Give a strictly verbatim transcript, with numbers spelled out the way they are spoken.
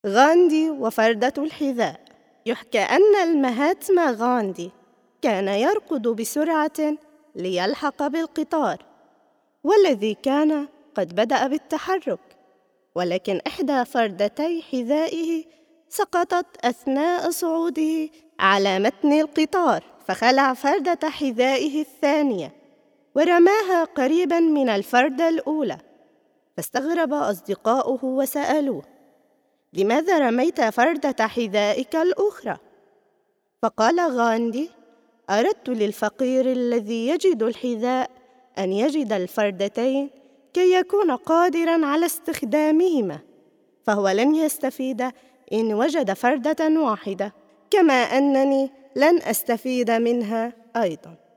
غاندي وفردة الحذاء. يحكى أن المهاتما غاندي كان يركض بسرعة ليلحق بالقطار، والذي كان قد بدأ بالتحرك، ولكن إحدى فردتي حذائه سقطت أثناء صعوده على متن القطار، فخلع فردة حذائه الثانية ورماها قريباً من الفردة الأولى. فاستغرب أصدقاؤه وسألوه: لماذا رميت فردة حذائك الأخرى؟ فقال غاندي: أردت للفقير الذي يجد الحذاء أن يجد الفردتين كي يكون قادراً على استخدامهما، فهو لن يستفيد إن وجد فردة واحدة، كما أنني لن أستفيد منها أيضاً.